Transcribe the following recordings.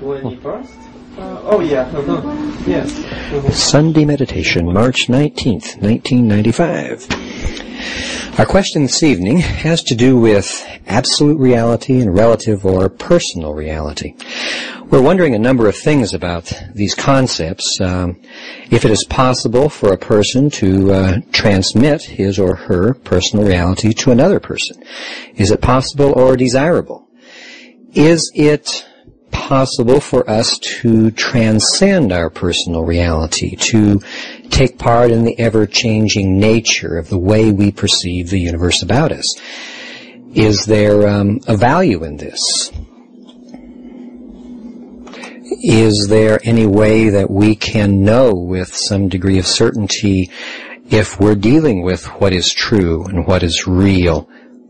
21st? Oh yeah, yes. Sunday Meditation, March 19th, 1995. Our question this evening has to do with absolute reality and relative or personal reality. We're wondering a number of things about these concepts. If it is possible for a person to transmit his or her personal reality to another person. Is it possible or desirable? Is it possible for us to transcend our personal reality, to take part in the ever-changing nature of the way we perceive the universe about us? Is there a value in this? Is there any way that we can know with some degree of certainty if we're dealing with what is true and what is real?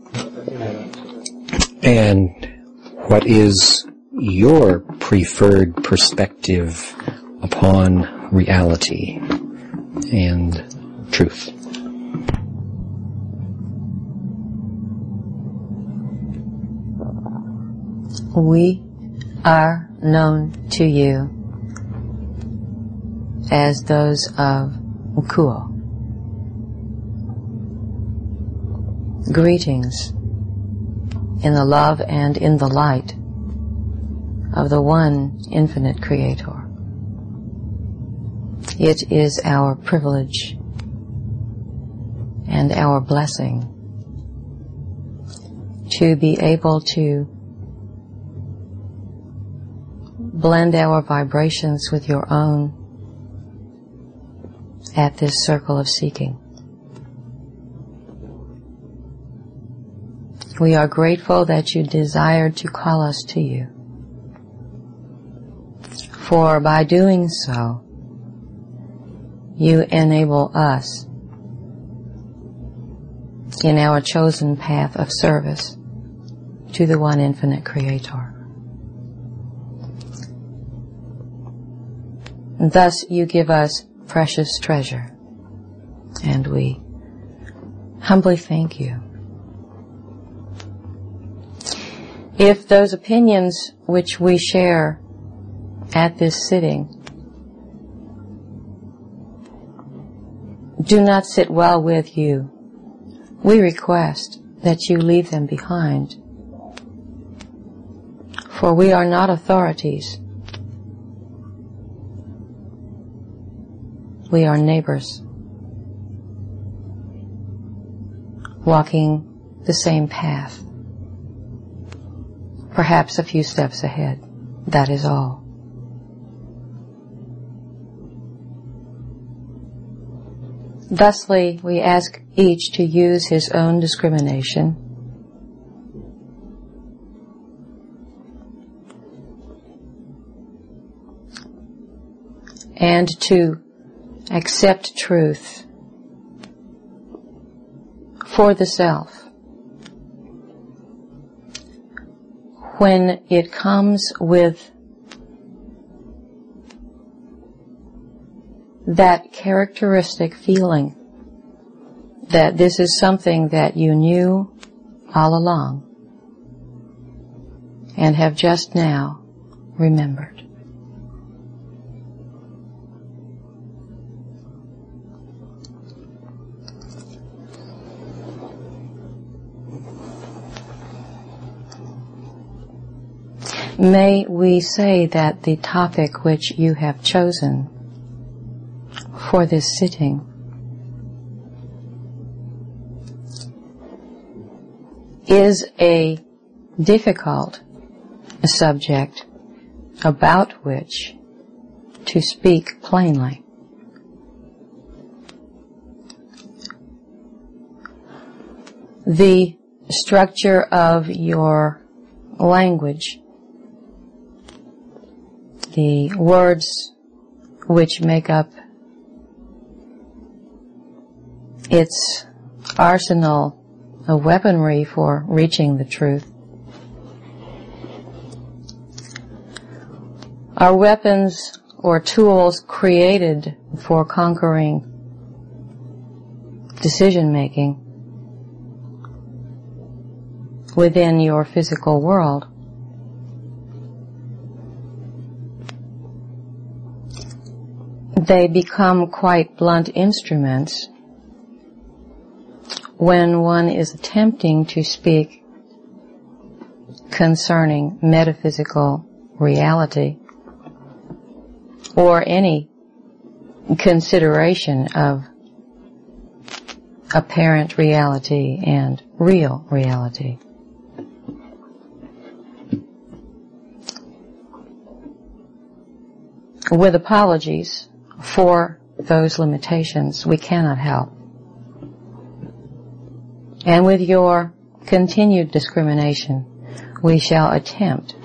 And what is your preferred perspective upon reality and truth? We are known to you as those of Ukuo. Greetings in the love and in the light of the one infinite Creator. It is our privilege and our blessing to be able to blend our vibrations with your own at this circle of seeking. We are grateful that you desired to call us to you. For by doing so, you enable us in our chosen path of service to the one infinite Creator. And thus you give us precious treasure, and we humbly thank you. If those opinions which we share at this sitting do not sit well with you, we request that you leave them behind. For we are not authorities. We are neighbors, walking the same path, perhaps a few steps ahead. That is all. Thusly, we ask each to use his own discrimination and to accept truth for the self when it comes with that characteristic feeling that this is something that you knew all along and have just now remembered. May we say that the topic which you have chosen for this sitting is a difficult subject about which to speak plainly. The structure of your language, the words which make up its arsenal of weaponry for reaching the truth, are weapons or tools created for conquering decision-making within your physical world. they become quite blunt instruments when one is attempting to speak concerning metaphysical reality or any consideration of apparent reality and real reality. With apologies for those limitations, we cannot help. And with your continued discrimination, we shall attempt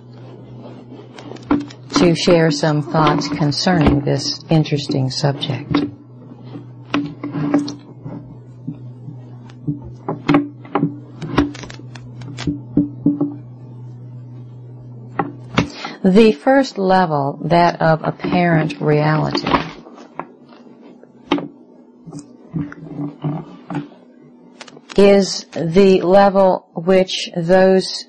to share some thoughts concerning this interesting subject. The first level, that of apparent reality, is the level which those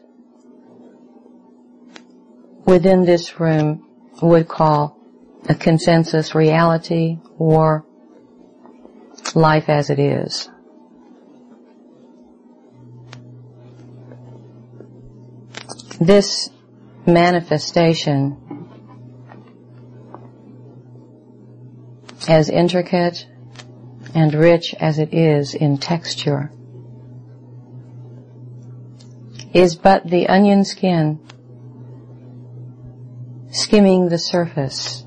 within this room would call a consensus reality or life as it is. This manifestation, as intricate and rich as it is in texture, is but the onion skin skimming the surface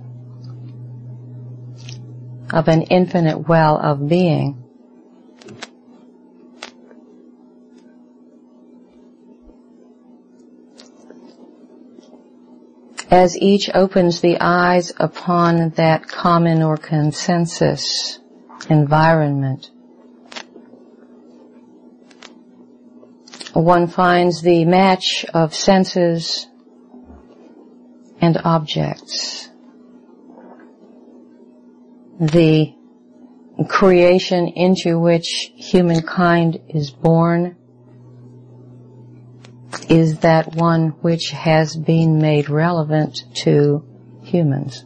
of an infinite well of being. As each opens the eyes upon that common or consensus environment, one finds the match of senses and objects, the creation into which humankind is born is that one which has been made relevant to humans.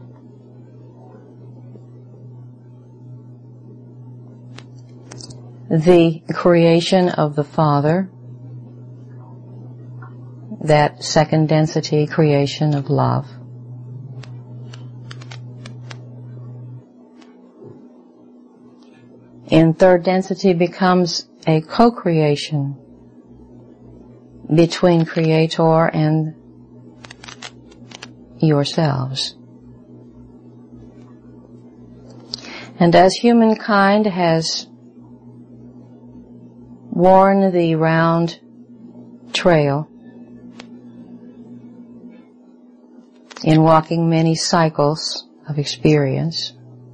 The creation of the Father, that second density creation of love, in third density becomes a co-creation between Creator and yourselves. And as humankind has worn the round trail in walking many cycles of experience,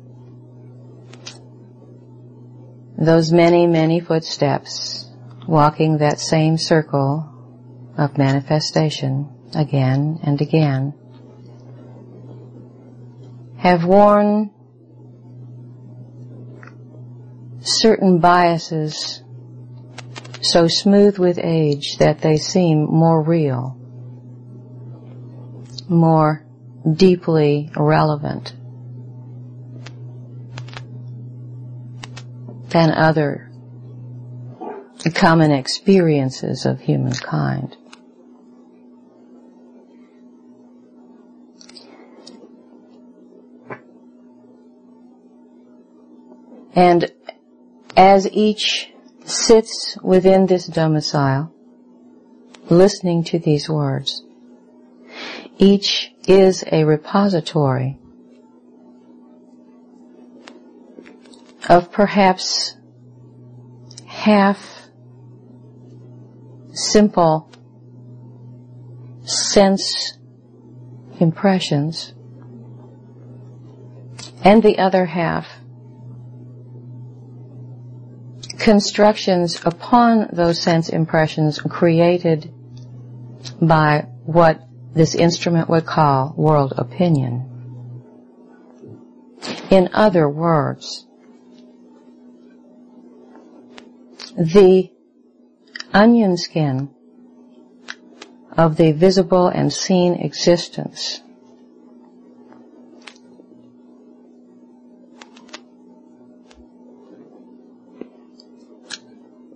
those many, many footsteps, walking that same circle of manifestation again and again, have worn certain biases so smooth with age that they seem more real, more deeply relevant than other common experiences of humankind. And as each sits within this domicile, listening to these words, each is a repository of perhaps half simple sense impressions, and the other half constructions upon those sense impressions created by what this instrument would call world opinion. In other words, the onion skin of the visible and seen existence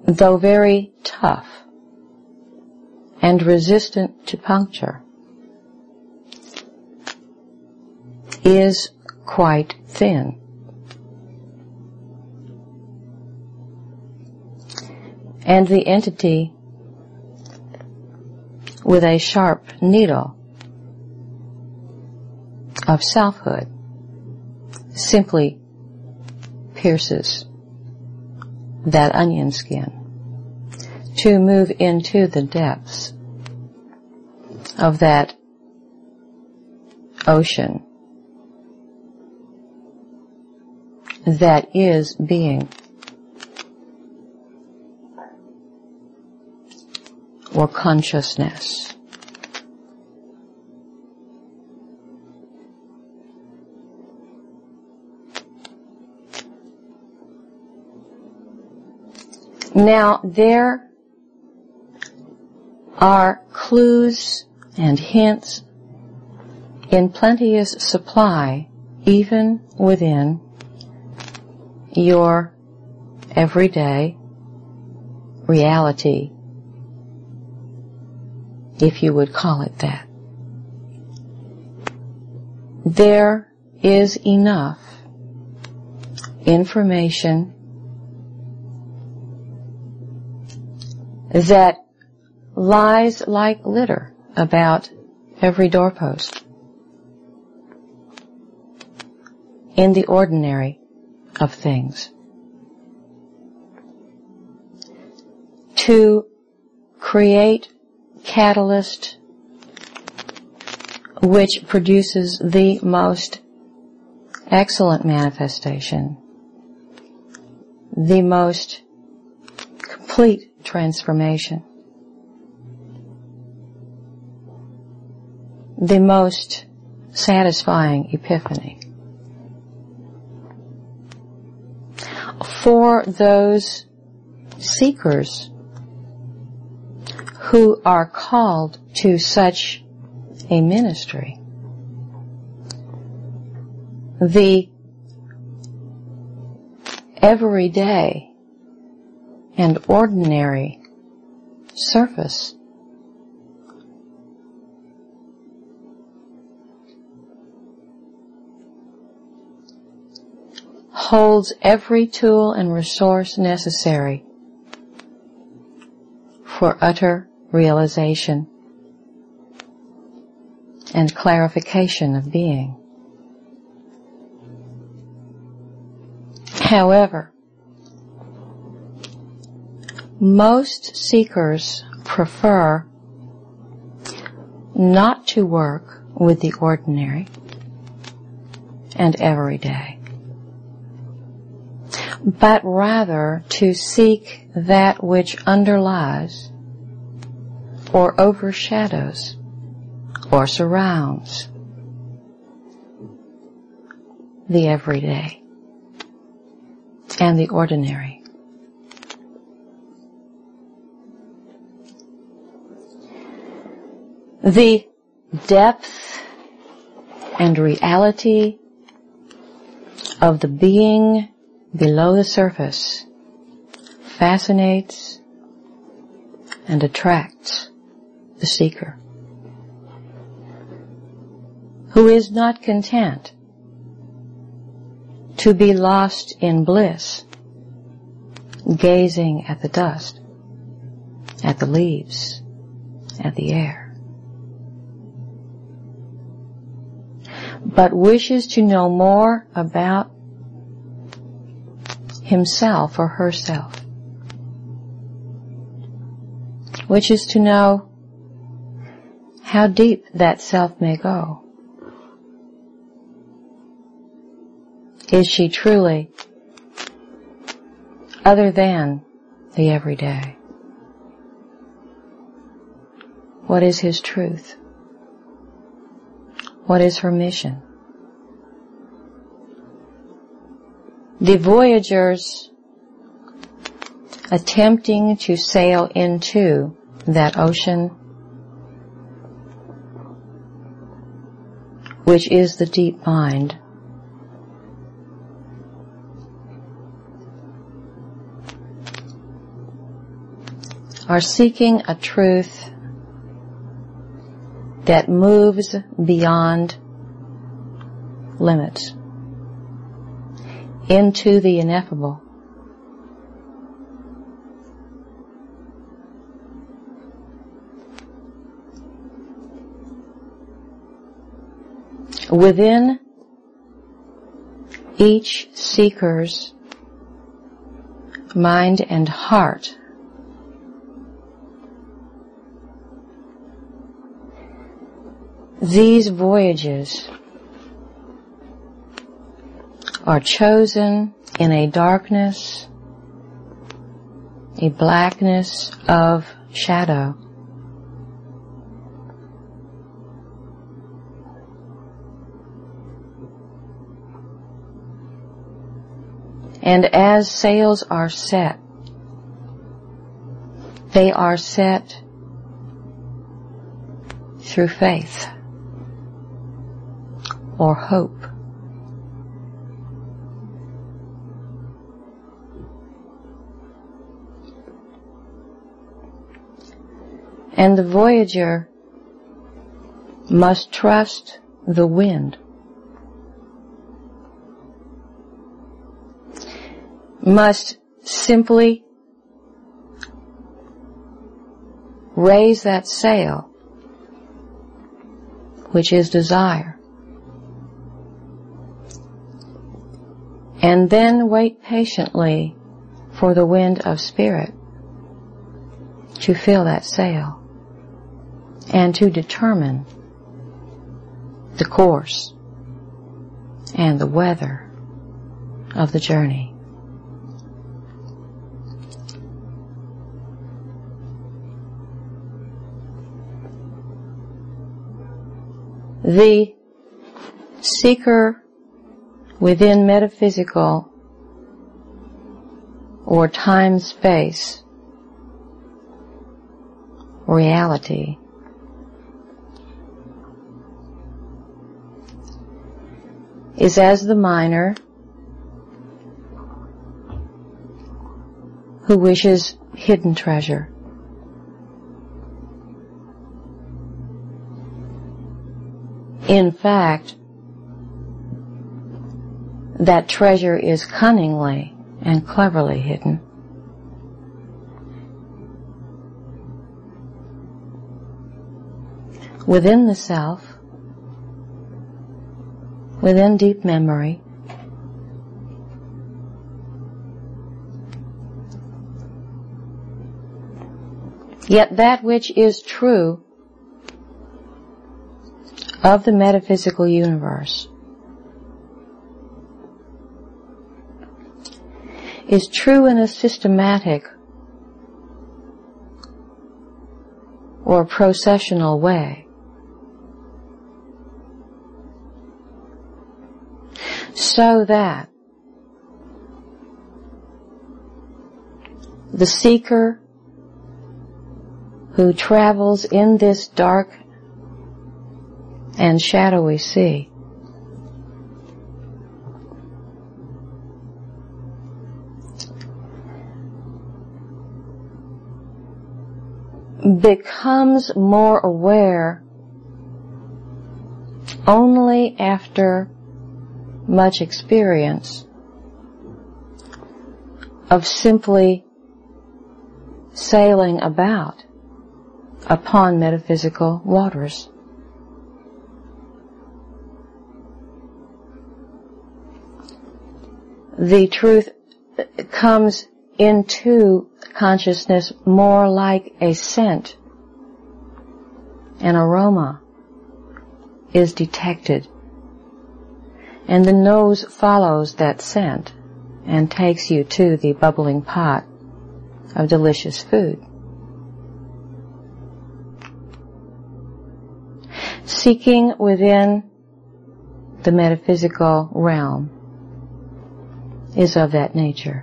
though very tough and resistant to puncture, is quite thin. And the entity with a sharp needle of selfhood simply pierces that onion skin to move into the depths of that ocean that is being, or consciousness. Now, there are clues and hints in plenteous supply even within your everyday reality, if you would call it that. There is enough information that lies like litter about every doorpost in the ordinary of things, to create catalyst which produces the most excellent manifestation, the most complete transformation, the most satisfying epiphany. For those seekers who are called to such a ministry, the everyday and ordinary surface holds every tool and resource necessary for utter realization and clarification of being. However, most seekers prefer not to work with the ordinary and everyday, but rather to seek that which underlies or overshadows or surrounds the everyday and the ordinary. The depth and reality of the being below the surface fascinates and attracts the seeker, who is not content to be lost in bliss, gazing at the dust, at the leaves, at the air, but wishes to know more about himself or herself, which is to know how deep that self may go. Is she truly other than the everyday? What is his truth? What is her mission? The voyagers attempting to sail into that ocean, which is the deep mind, are seeking a truth that moves beyond limits into the ineffable. Within each seeker's mind and heart these voyages are chosen in a darkness, a blackness of shadow. And as sails are set, they are set through faith or hope. And the voyager must trust the wind, must simply raise that sail, which is desire, and then wait patiently for the wind of spirit to fill that sail and to determine the course and the weather of the journey. The seeker within metaphysical or time-space reality is as the miner who wishes hidden treasure. In fact, that treasure is cunningly and cleverly hidden. Within the self, within deep memory, yet that which is true of the metaphysical universe is true in a systematic or processional way, so that the seeker who travels in this dark and shadowy sea becomes more aware only after much experience of simply sailing about upon metaphysical waters. The truth comes into consciousness more like a scent. An aroma is detected, and the nose follows that scent and takes you to the bubbling pot of delicious food. Seeking within the metaphysical realm is of that nature.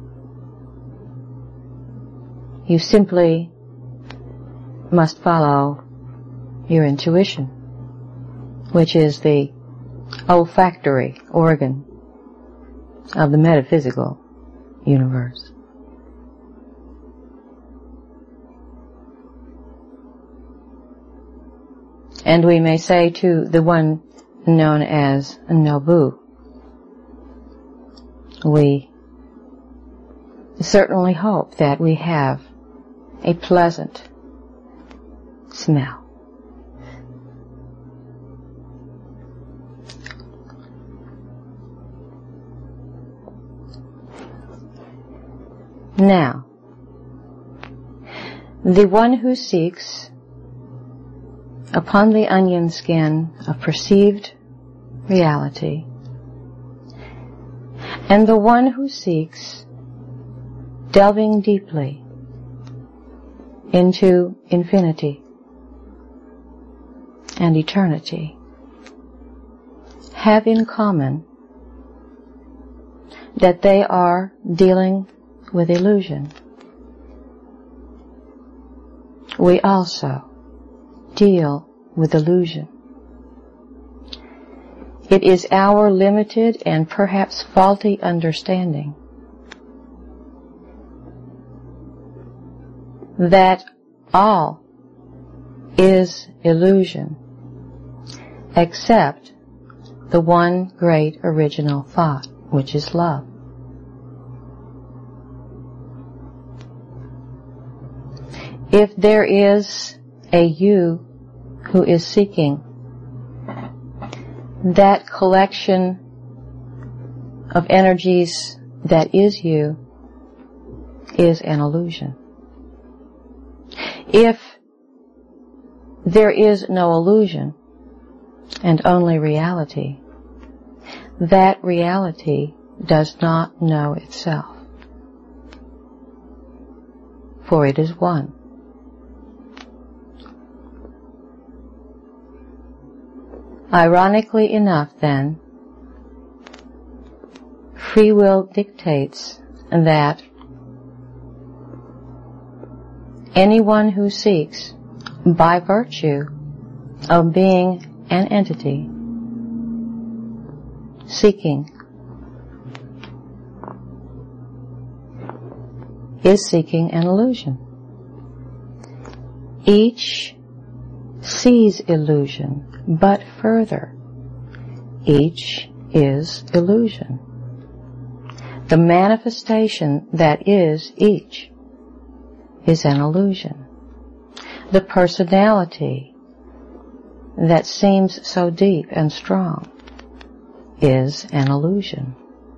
You simply must follow your intuition, which is the olfactory organ of the metaphysical universe. And we may say to the one known as Nobu, we certainly hope that we have a pleasant smell. Now, the one who seeks upon the onion skin of perceived reality, and the one who seeks delving deeply into infinity and eternity, have in common that they are dealing with illusion. We also deal with illusion. It is our limited and perhaps faulty understanding that all is illusion except the one great original thought, which is love. If there is a you who is seeking that collection of energies that is you, is an illusion. If there is no illusion and only reality, that reality does not know itself, for it is one. Ironically enough, then, free will dictates that anyone who seeks, by virtue of being an entity, seeking, is seeking an illusion. Each sees illusion, but further, each is illusion. The manifestation that is each is an illusion. The personality that seems so deep and strong is an illusion.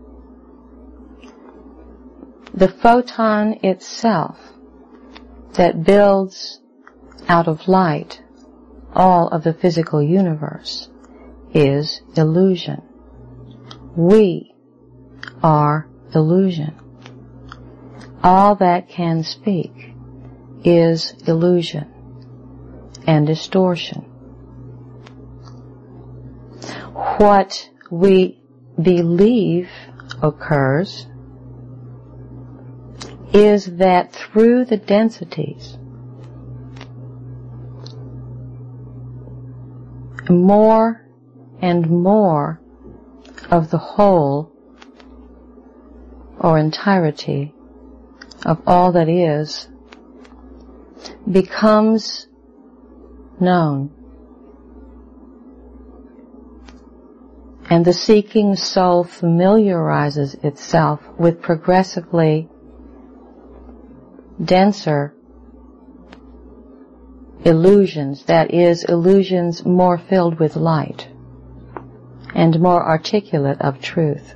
The photon itself that builds out of light all of the physical universe is illusion. We are illusion. All that can speak is illusion and distortion. What we believe occurs is that through the densities, more and more of the whole or entirety of all that is becomes known. And the seeking soul familiarizes itself with progressively denser illusions, that is, illusions more filled with light and more articulate of truth.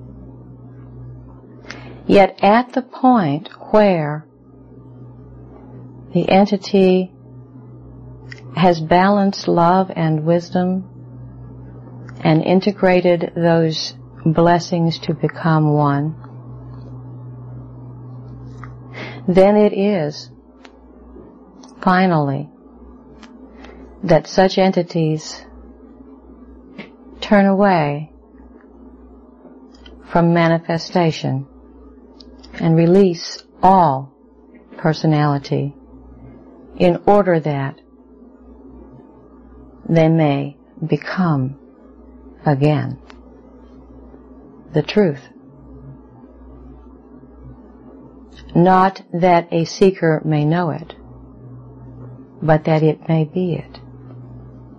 Yet at the point where the entity has balanced love and wisdom and integrated those blessings to become one, then it is finally that such entities turn away from manifestation and release all personality in order that they may become again the truth. Not that a seeker may know it, but that it may be it.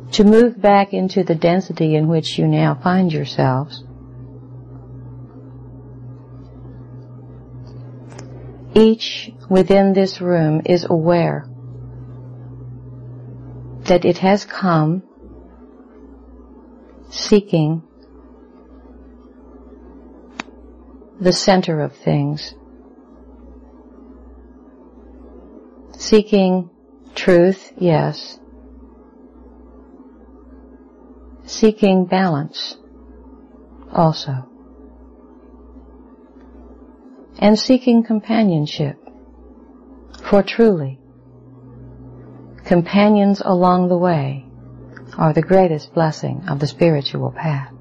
to move back into the density in which you now find yourselves, each within this room is aware that it has come seeking the center of things, seeking truth, yes, seeking balance also, and seeking companionship, for truly, companions along the way are the greatest blessing of the spiritual path.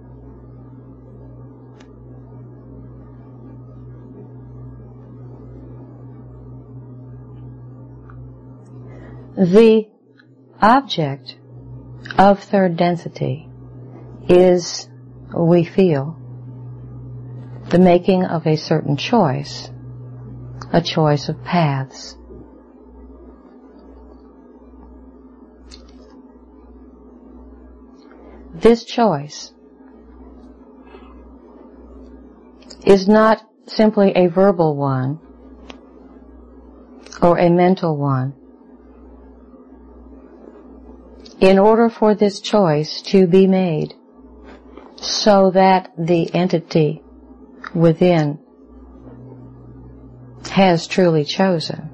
The object of third density is, we feel, the making of a certain choice, a choice of paths. This choice is not simply a verbal one or a mental one. In order for this choice to be made so that the entity within has truly chosen,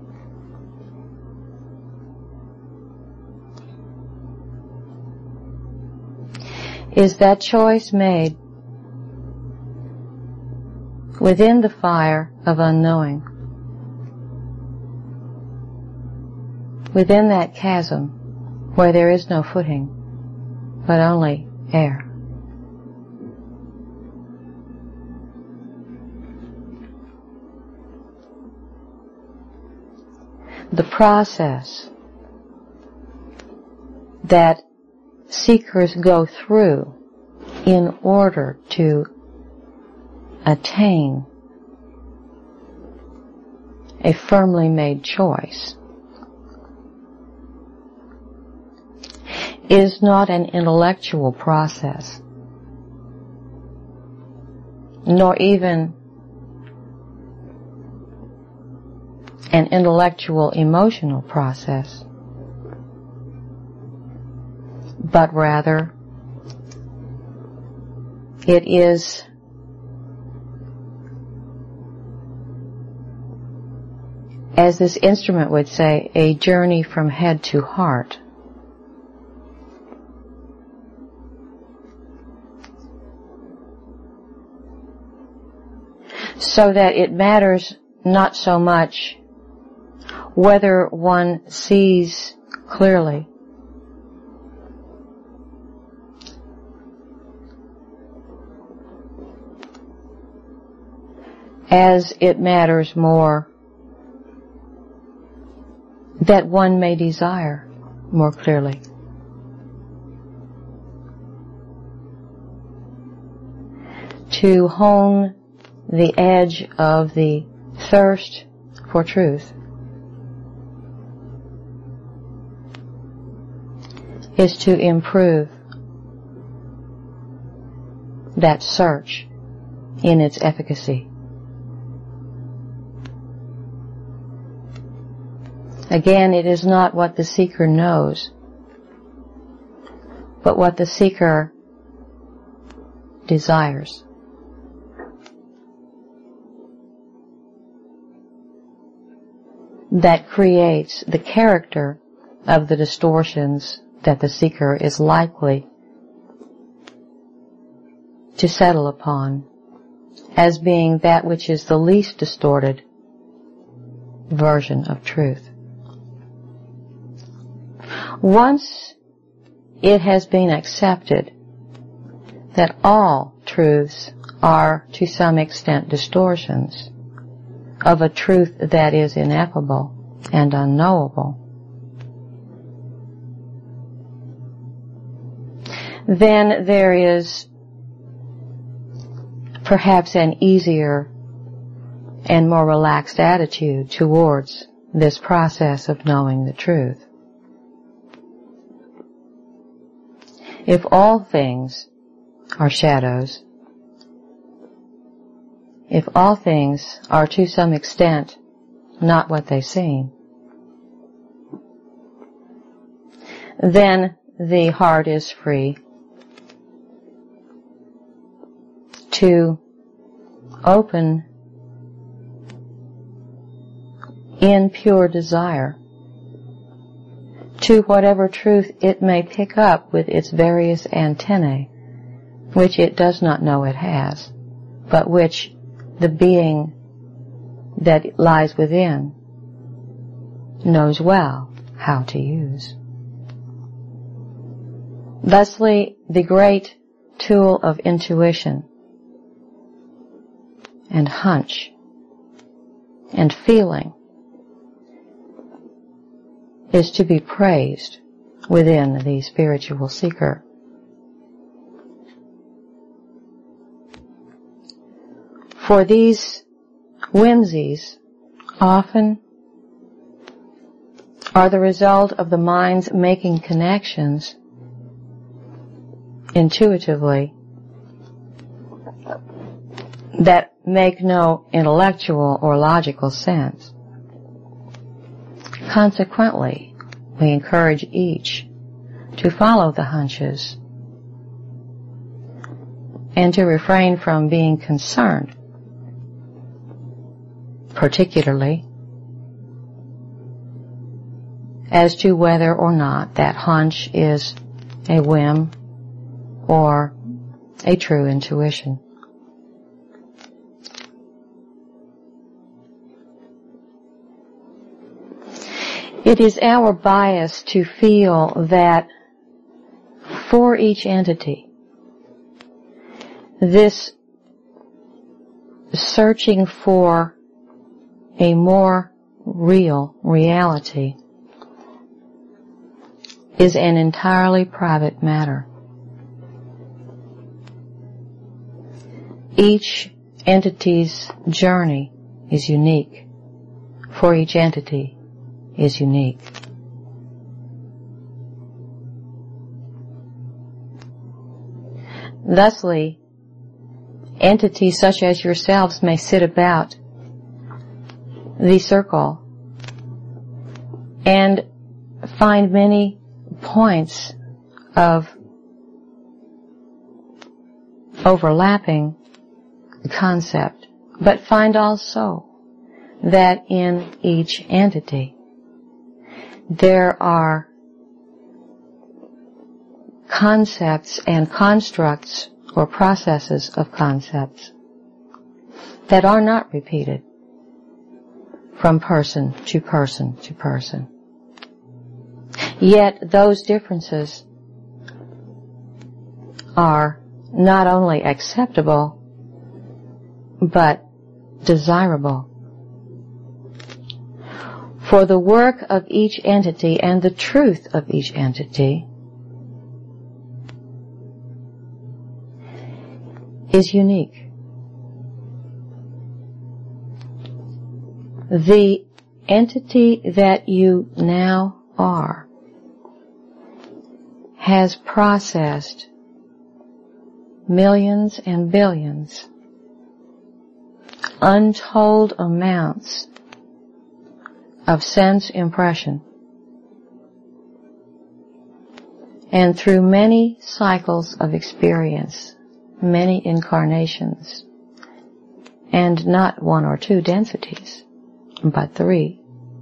is that choice made within the fire of unknowing, within that chasm where there is no footing, but only air. The process that seekers go through in order to attain a firmly made choice is not an intellectual process, nor even an intellectual emotional process, but rather it is as this instrument would say, a journey from head to heart. So that it matters not so much whether one sees clearly, as it matters more that one may desire more clearly. To hone the edge of the thirst for truth is to improve that search in its efficacy. Again, it is not what the seeker knows, but what the seeker desires. That creates the character of the distortions that the seeker is likely to settle upon as being that which is the least distorted version of truth. Once it has been accepted that all truths are to some extent distortions of a truth that is ineffable and unknowable, then there is perhaps an easier and more relaxed attitude towards this process of knowing the truth. If all things are shadows, if all things are to some extent not what they seem, then the heart is free to open in pure desire to whatever truth it may pick up with its various antennae, which it does not know it has, but which the being that lies within knows well how to use. Thusly, the great tool of intuition and hunch and feeling is to be praised within the spiritual seeker. For these whimsies often are the result of the mind's making connections intuitively that make no intellectual or logical sense. Consequently, we encourage each to follow the hunches and to refrain from being concerned, particularly as to whether or not that hunch is a whim or a true intuition. It is our bias to feel that for each entity, this searching for a more real reality is an entirely private matter. Each entity's journey is unique. For each entity is unique. Thusly, entities such as yourselves may sit about the circle and find many points of overlapping concept, but find also that in each entity there are concepts and constructs or processes of concepts that are not repeated from person to person to person. Yet those differences are not only acceptable but desirable. For the work of each entity and the truth of each entity is unique. The entity that you now are has processed millions and billions, untold amounts of sense impression, and through many cycles of experience, many incarnations, and not one or two densities, but 3.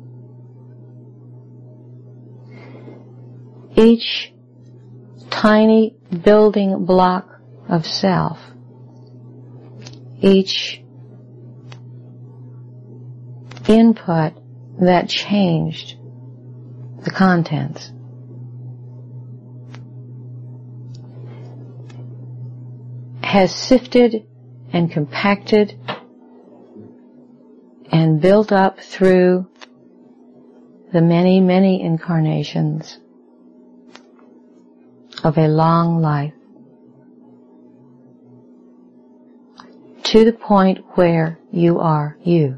Each tiny building block of self, each input that changed the contents, has sifted and compacted and built up through the many, many incarnations of a long life to the point where you are you,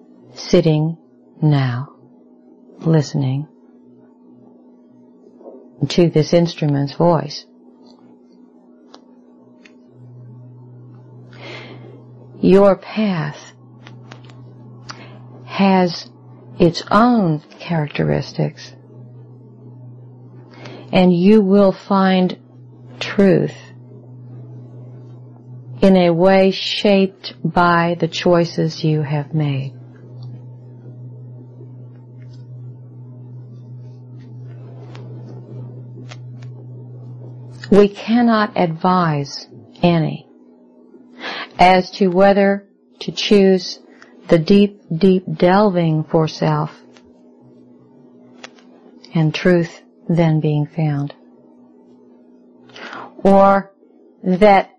sitting now, listening, to this instrument's voice. Your path has its own characteristics, and you will find truth in a way shaped by the choices you have made. We cannot advise any as to whether to choose the deep, deep delving for self and truth then being found, or that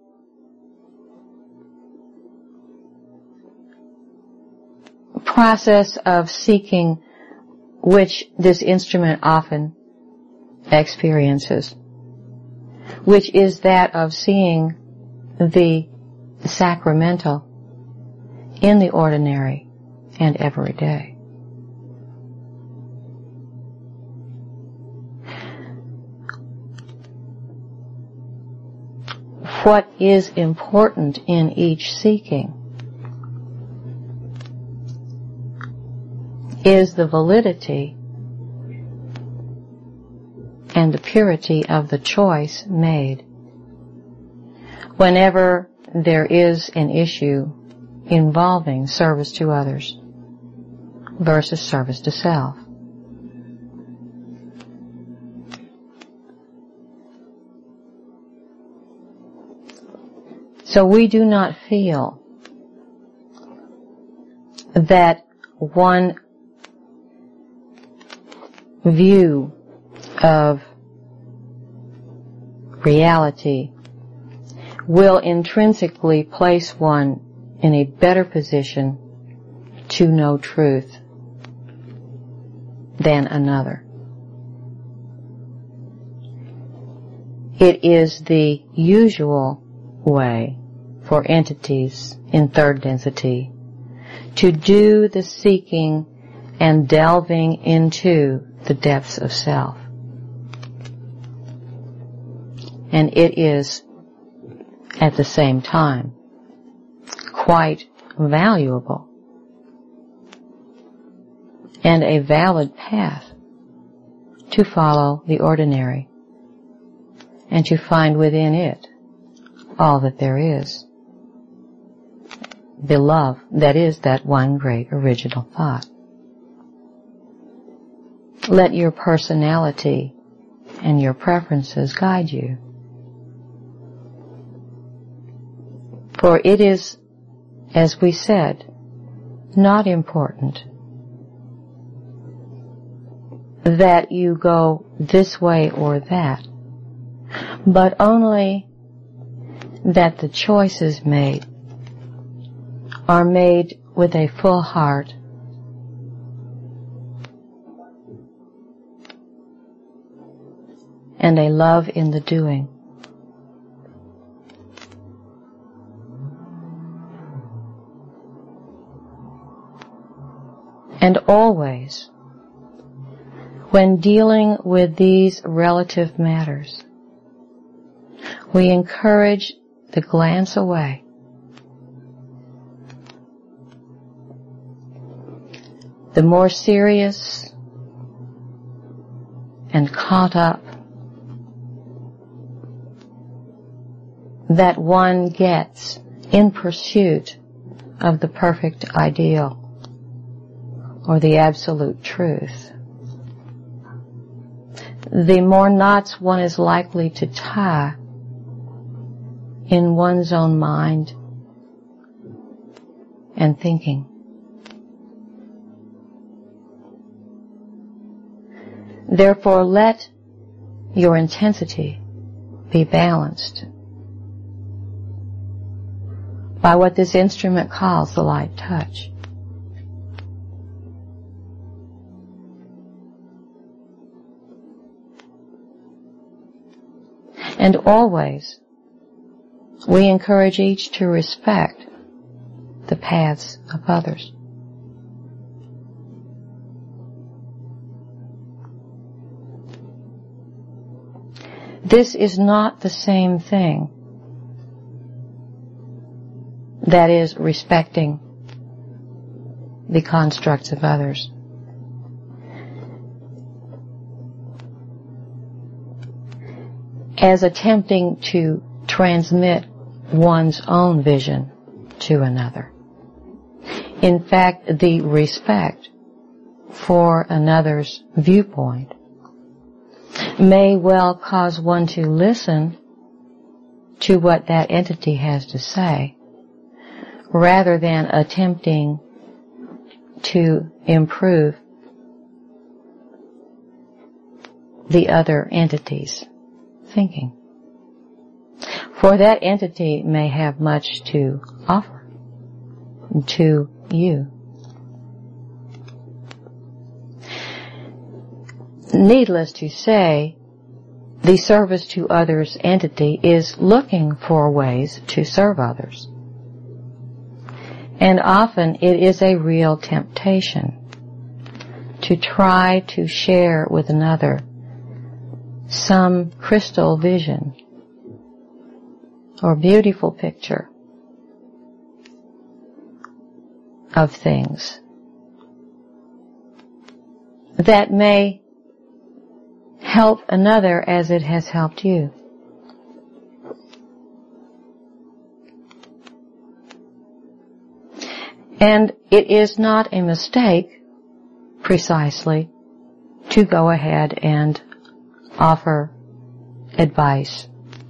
process of seeking which this instrument often experiences, which is that of seeing the sacramental in the ordinary and everyday. What is important in each seeking is the validity and the purity of the choice made whenever there is an issue involving service to others versus service to self. So we do not feel that one view of reality will intrinsically place one in a better position to know truth than another. It is the usual way for entities in third density to do the seeking and delving into the depths of self. And it is, at the same time, quite valuable and a valid path to follow the ordinary and to find within it all that there is. The love that is that one great original thought. Let your personality and your preferences guide you. For it is, as we said, not important that you go this way or that, but only that the choices made are made with a full heart and a love in the doing. And always, when dealing with these relative matters, we encourage the glance away. The more serious and caught up that one gets in pursuit of the perfect ideal or the absolute truth, the more knots one is likely to tie in one's own mind and thinking. Therefore, let your intensity be balanced by what this instrument calls the light touch. And always, we encourage each to respect the paths of others. this is not the same thing. That is, respecting the constructs of others. As attempting to transmit one's own vision to another. In fact, the respect for another's viewpoint may well cause one to listen to what that entity has to say, rather than attempting to improve the other entity's thinking. For that entity may have much to offer to you. Needless to say, the service to others entity is looking for ways to serve others. And often it is a real temptation to try to share with another some crystal vision or beautiful picture of things that may help another as it has helped you. And it is not a mistake, precisely, to go ahead and offer advice.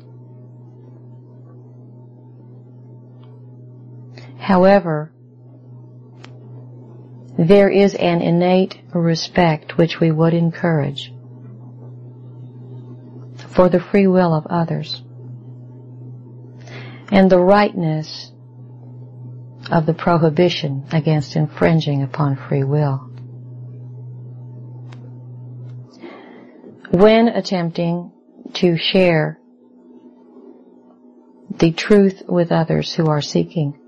However, there is an innate respect which we would encourage for the free will of others and the rightness of the prohibition against infringing upon free will. When attempting to share the truth with others who are seeking,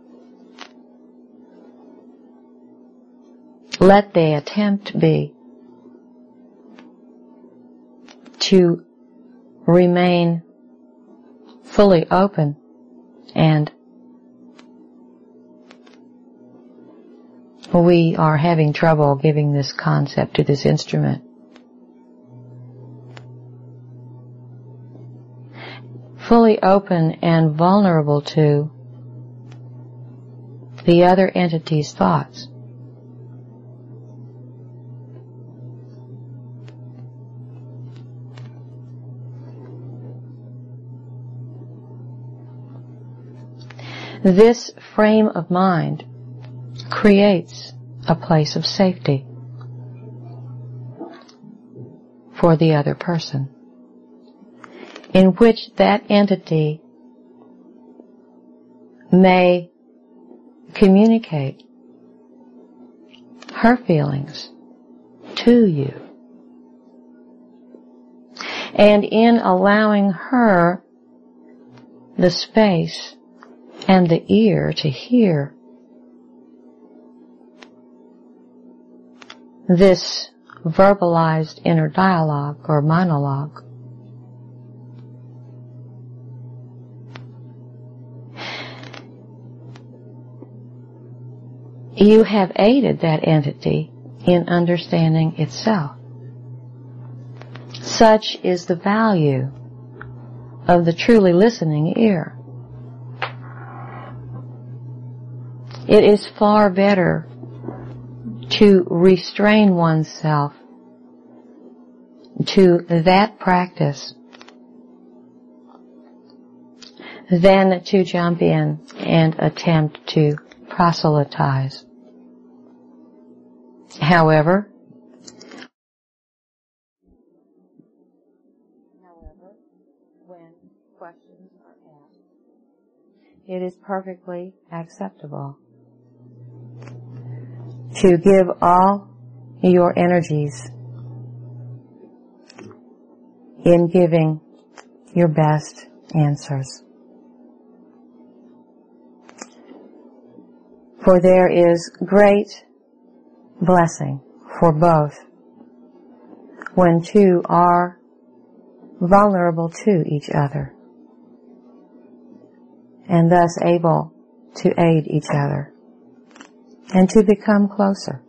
let the attempt be to remain fully open and we are having trouble giving this concept to this instrument. Fully open and vulnerable to the other entity's thoughts. This frame of mind creates a place of safety for the other person, in which that entity may communicate her feelings to you. And in allowing her the space and the ear to hear this verbalized inner dialogue or monologue, you have aided that entity in understanding itself. Such is the value of the truly listening ear. It is far better to restrain oneself to that practice than to jump in and attempt to proselytize. However, when questions are asked, it is perfectly acceptable to give all your energies in giving your best answers. For there is great blessing for both when two are vulnerable to each other, and thus able to aid each other and to become closer.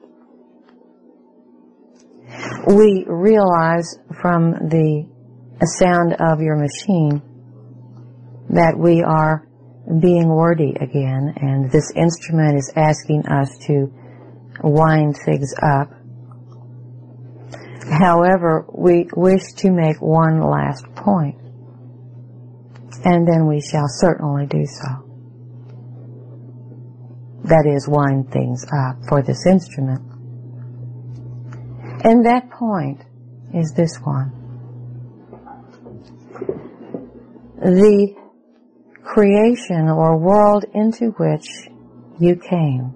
We realize from the sound of your machine that we are being wordy again, and this instrument is asking us to wind things up. However, we wish to make one last point, and then we shall certainly do so. That is, wind things up for this instrument. And that point is this one. The creation or world into which you came,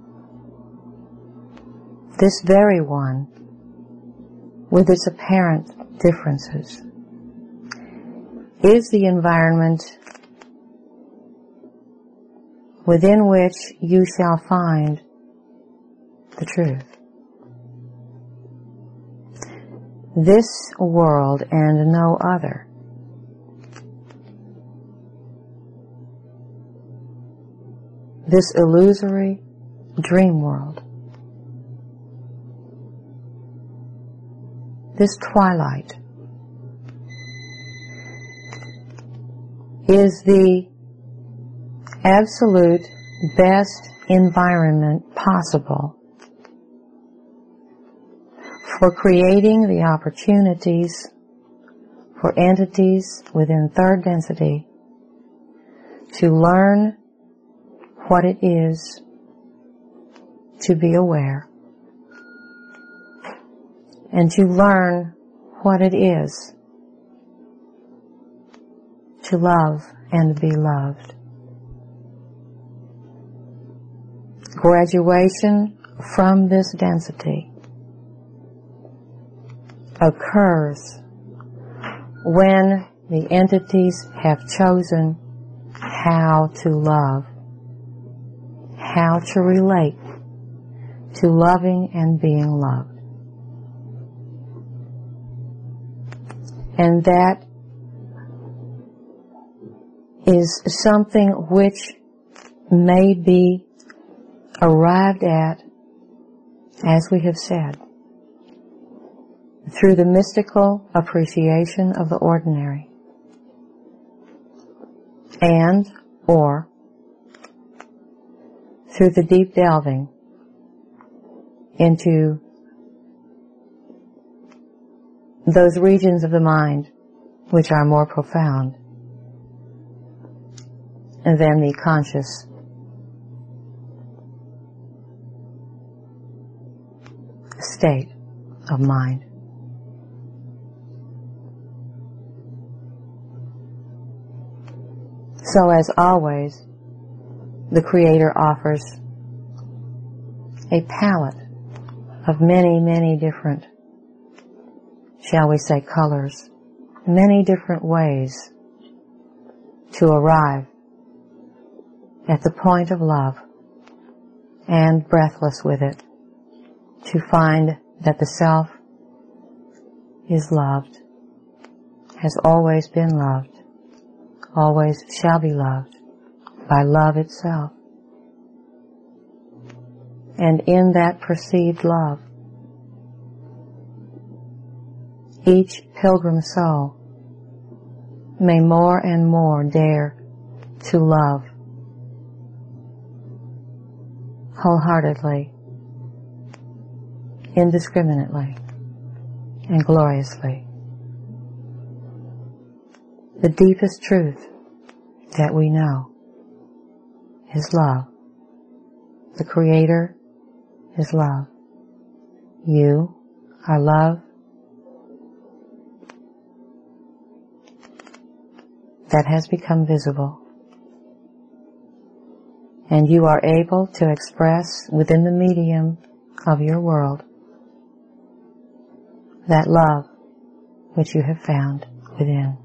this very one, with its apparent differences, is the environment within which you shall find the truth. This world and no other this illusory dream world, this twilight, is the absolute best environment possible for creating the opportunities for entities within third density to learn what it is to be aware, and to learn what it is to love and be loved. Graduation from this density occurs when the entities have chosen how to love, how to relate to loving and being loved. And that is something which may be arrived at, as we have said, through the mystical appreciation of the ordinary, and or through the deep delving into those regions of the mind which are more profound than the conscious state of mind. So, as always, the Creator offers a palette of many, many different, shall we say, colors, many different ways to arrive at the point of love, and breathless with it, to find that the self is loved, has always been loved, always shall be loved by love itself. And in that perceived love, each pilgrim soul may more and more dare to love wholeheartedly, indiscriminately, and gloriously. The deepest truth that we know is love. The Creator is love. You are love that has become visible. And you are able to express within the medium of your world that love which you have found within.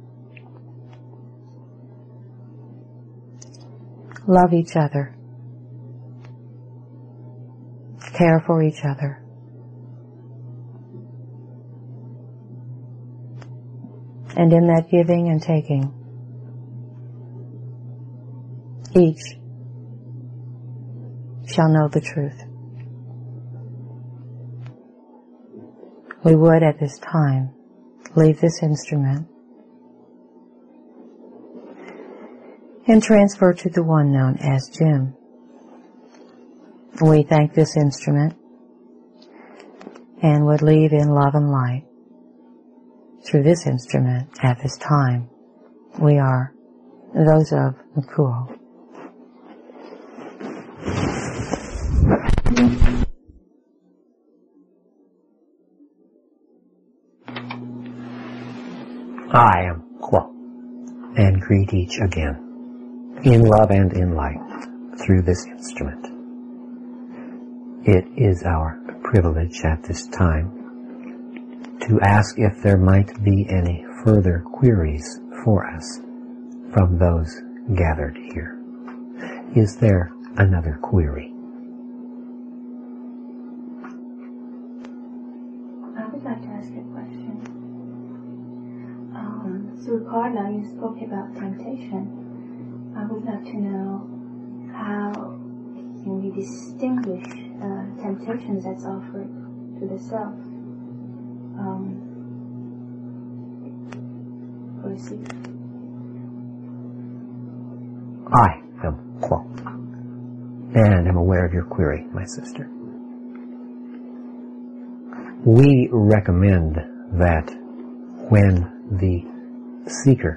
Love each other. Care for each other. And in that giving and taking, each shall know the truth. We would at this time leave this instrument and transfer to the one known as Jim. We thank this instrument and would leave in love and light through this instrument at this time. We are those of McCool. I am Kuo, and greet each again, in love and in light, through this instrument. It is our privilege at this time to ask if there might be any further queries for us from those gathered here. Is there another query? I would like to ask a question. Through Carla, you spoke about temptation. I would like to know how can we distinguish temptations that's offered to the self or seek. I am Kuo, and am aware of your query, my sister. We recommend that when the seeker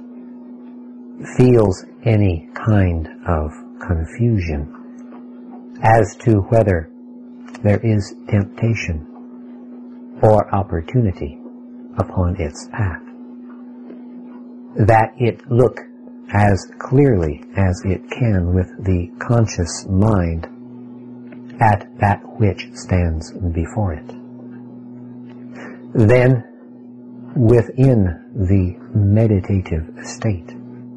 feels any kind of confusion as to whether there is temptation or opportunity upon its path, that it look as clearly as it can with the conscious mind at that which stands before it. Then, within the meditative state,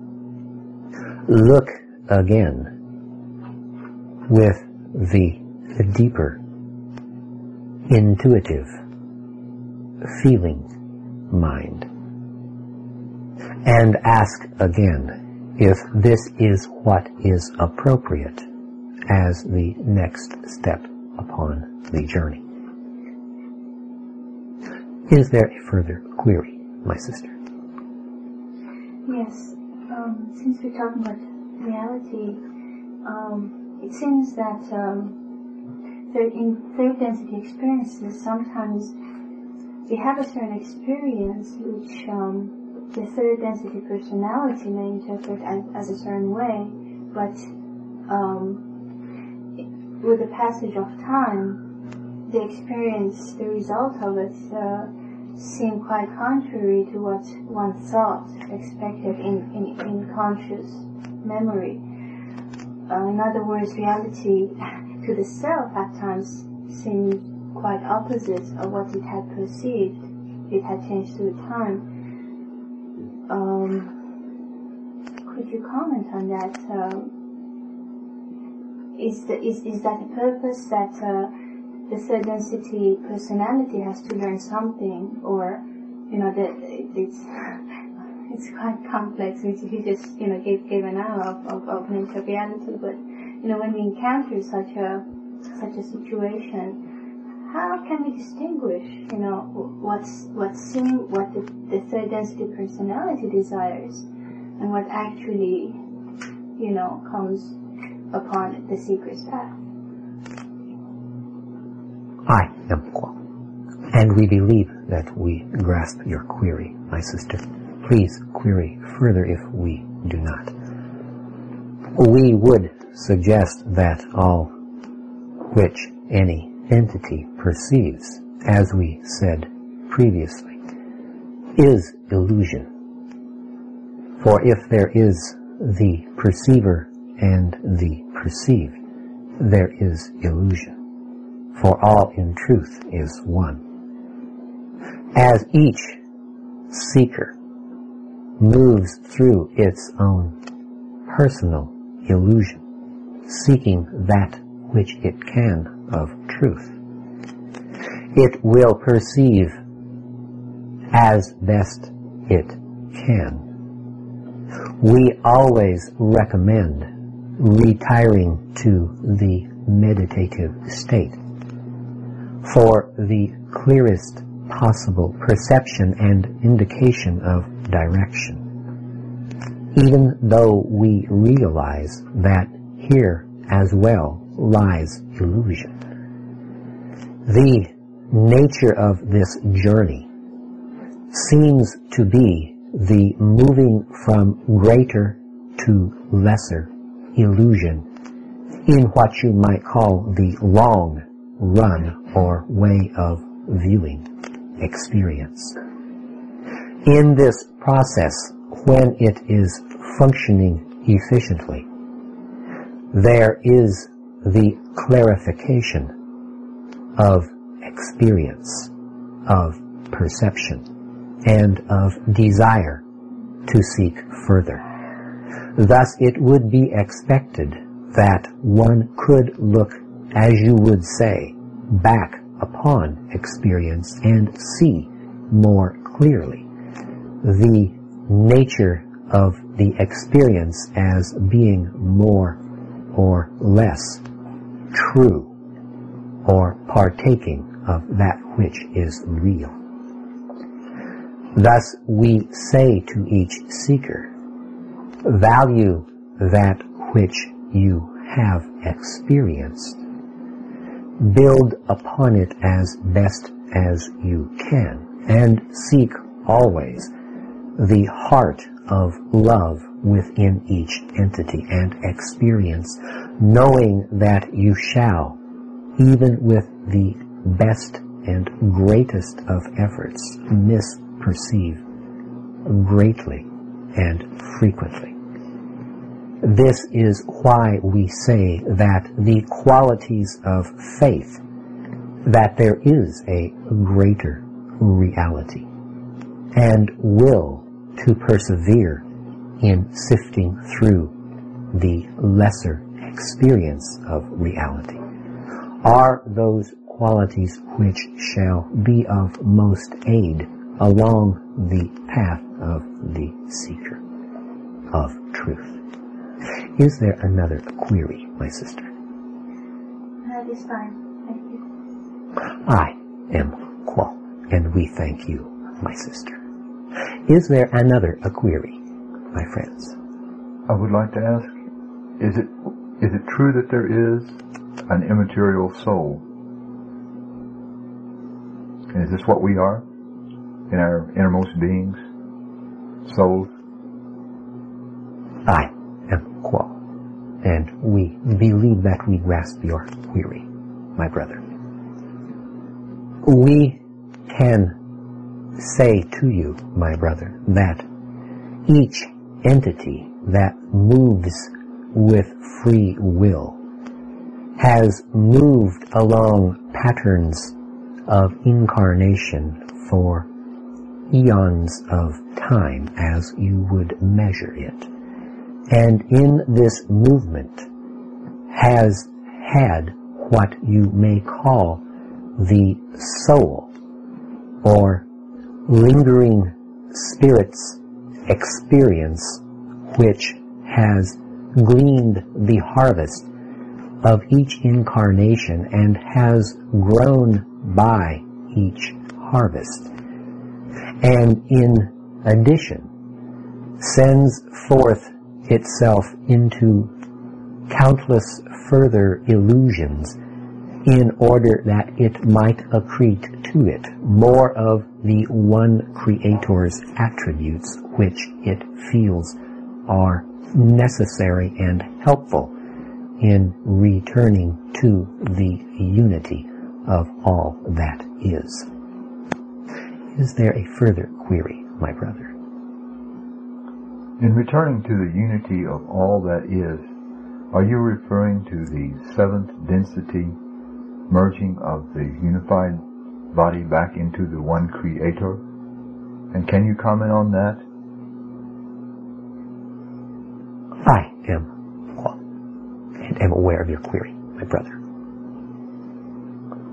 look again with the deeper, intuitive, feeling mind, and ask again if this is what is appropriate as the next step upon the journey. Is there a further query, my sister? Yes. Since we're talking about reality, it seems that in third density experiences, sometimes we have a certain experience which the third density personality may interpret as a certain way, but with the passage of time, the experience, the result of it, seemed quite contrary to what one thought, expected in conscious memory. In other words, reality to the self at times seemed quite opposite of what it had perceived. It had changed through time. Could you comment on that? Is that the purpose that the third density personality has to learn something, or that it's quite complex, which you just gave an hour of nature of reality. But when we encounter such a situation, how can we distinguish what the third density personality desires and what actually comes upon the seeker's path? I am Kuo, and we believe that we grasp your query, my sister. Please query further if we do not. We would suggest that all which any entity perceives, as we said previously, is illusion. For if there is the perceiver and the perceived, there is illusion. For all in truth is one. As each seeker moves through its own personal illusion, seeking that which it can of truth, it will perceive as best it can. We always recommend retiring to the meditative state for the clearest possible perception and indication of direction, even though we realize that here as well lies illusion. The nature of this journey seems to be the moving from greater to lesser illusion in what you might call the long run or way of viewing experience. In this process, when it is functioning efficiently, there is the clarification of experience, of perception, and of desire to seek further. Thus, it would be expected that one could look, as you would say, back upon experience and see more clearly the nature of the experience as being more or less true or partaking of that which is real. Thus, we say to each seeker, value that which you have experienced. Build upon it as best as you can, and seek always the heart of love within each entity and experience, knowing that you shall, even with the best and greatest of efforts, misperceive greatly and frequently. This is why we say that the qualities of faith, that there is a greater reality, and will to persevere in sifting through the lesser experience of reality, are those qualities which shall be of most aid along the path of the seeker of truth. Is there another query, my sister? That is fine. Thank you. I am Qual, and we thank you, my sister. Is there another query, my friends? I would like to ask, is it true that there is an immaterial soul? And is this what we are in our innermost beings, souls? I am Qual, and we believe that we grasp your query, my brother. We can say to you, my brother, that each entity that moves with free will has moved along patterns of incarnation for eons of time as you would measure it, and in this movement has had what you may call the soul or lingering spirit's experience, which has gleaned the harvest of each incarnation and has grown by each harvest, and in addition sends forth itself into countless further illusions in order that it might accrete to it more of the one Creator's attributes which it feels are necessary and helpful in returning to the unity of all that is. Is there a further query, my brother? In returning to the unity of all that is, are you referring to the seventh density merging of the unified body back into the one Creator? And can you comment on that? I am Qual, and am aware of your query, my brother.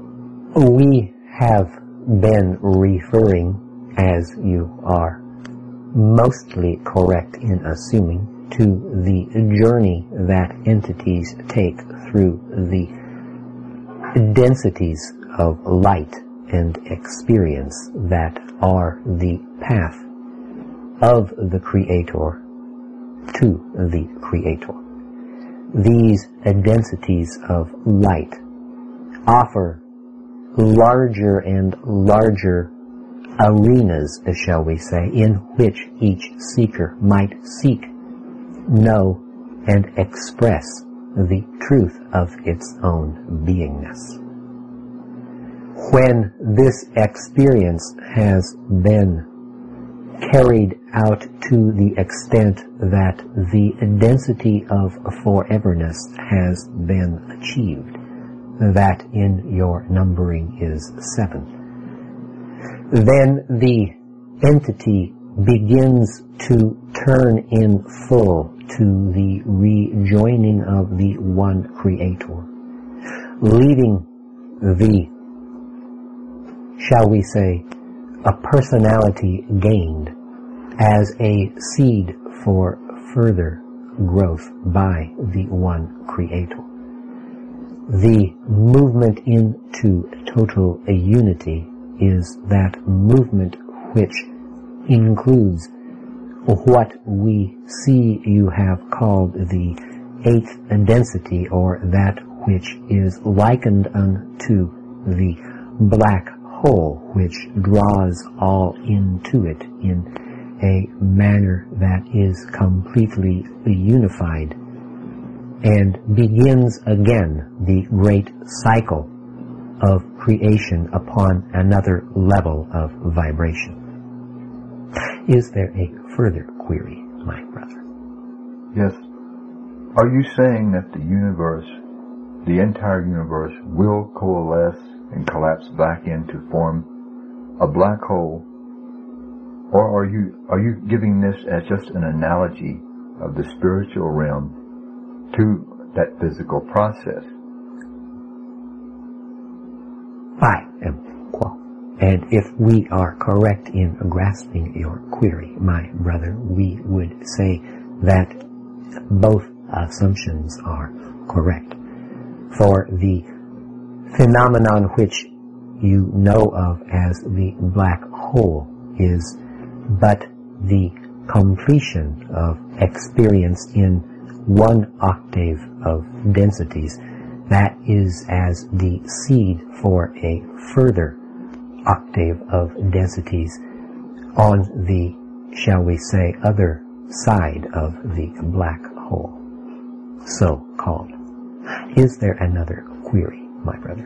We have been referring, as you are mostly correct in assuming, to the journey that entities take through the densities of light and experience that are the path of the Creator to the Creator. These densities of light offer larger and larger arenas, shall we say, in which each seeker might seek, know, and express the truth of its own beingness. When this experience has been carried out to the extent that the density of foreverness has been achieved, that in your numbering is 7, then the entity begins to turn in full to the rejoining of the one Creator, leaving the, shall we say, a personality gained as a seed for further growth by the one Creator. The movement into total unity is that movement which includes what we see you have called the 8th density, or that which is likened unto the black hole, which draws all into it in a manner that is completely unified, and begins again the great cycle of creation upon another level of vibration. Is there a further query, my brother? Yes. Are you saying that the universe, the entire universe, will coalesce and collapse back in to form a black hole? Or are you giving this as just an analogy of the spiritual realm to that physical process? I am Quo. And if we are correct in grasping your query, my brother, we would say that both assumptions are correct. For the phenomenon which you know of as the black hole is but the completion of experience in one octave of densities that is as the seed for a further octave of densities on the, shall we say, other side of the black hole, so called. Is there another query, my brother?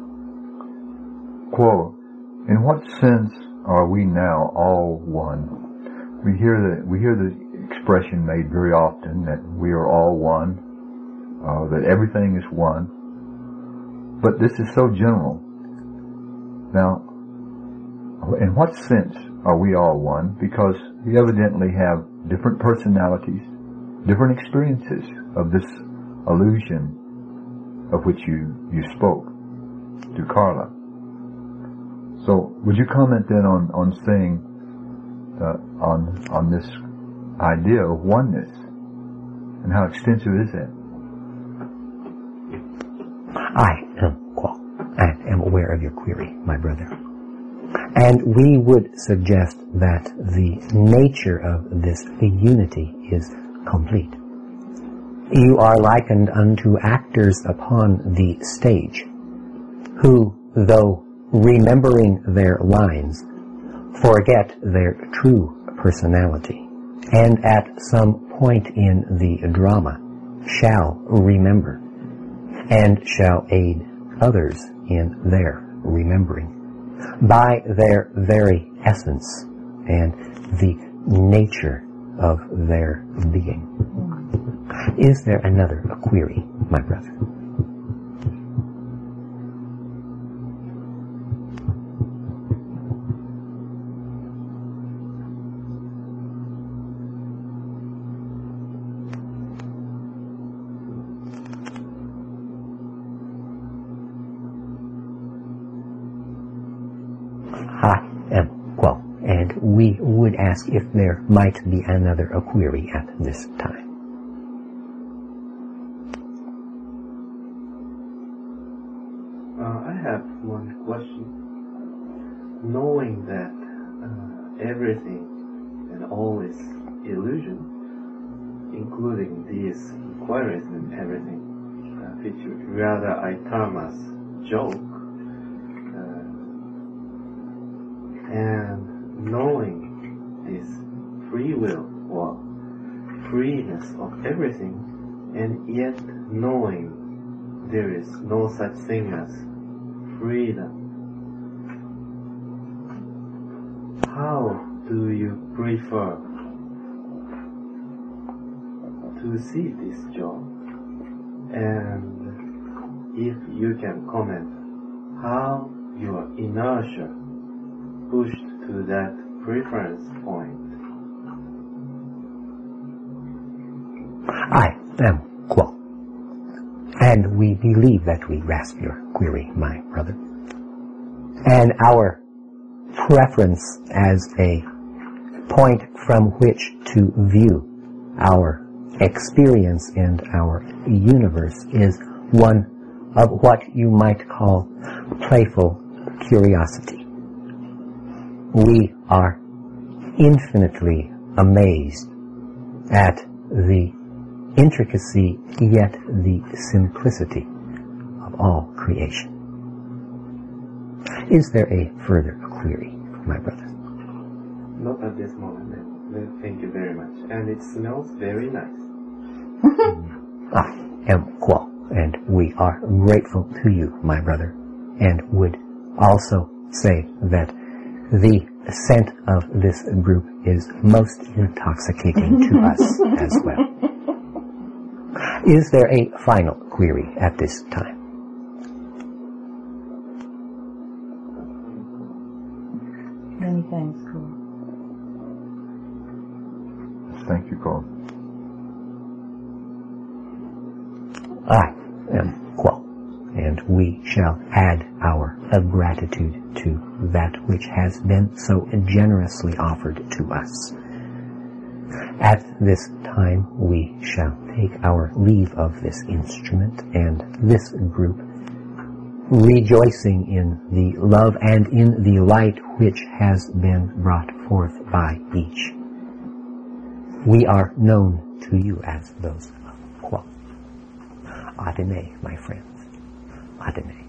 Quo, in what sense are we now all one? We hear the expression made very often that we are all one, that everything is one. But this is so general. Now, in what sense are we all one? Because we evidently have different personalities, different experiences of this illusion of which you spoke to Carla. So, would you comment then on saying, on this idea of oneness, and how extensive is that? I am aware of your query, my brother. And we would suggest that the nature of this unity is complete. You are likened unto actors upon the stage, who, though remembering their lines, forget their true personality, and at some point in the drama shall remember, and shall aid others in their remembering, by their very essence and the nature of their being. Is there another query, my brother? I am Quo, and And we would ask if there might be another query at this time. I have one question. Knowing that everything and all is illusion, including these inquiries and everything, which rather I term as joke, and knowing this free will or freeness of everything, and yet knowing there is no such thing as freedom. How do you prefer to see this job? And if you can comment how your inertia pushed to that preference point. I am Kuo, and we believe that we grasp your query, my brother. And our preference as a point from which to view our experience and our universe is one of what you might call playful curiosity. We are infinitely amazed at the intricacy yet the simplicity of all creation. Is there a further query, my brother? Not at this moment. Thank you very much. And it smells very nice. I am Kuo, and we are grateful to you, my brother, and would also say that the scent of this group is most intoxicating to us as well. Is there a final query at this time? Many thanks, Kuo. Thank you, Kuo. I am Kuo, and we shall add our gratitude to that which has been so generously offered to us. At this time, we shall take our leave of this instrument and this group, rejoicing in the love and in the light which has been brought forth by each. We are known to you as those of Kuo. Adene, my friends. Adene.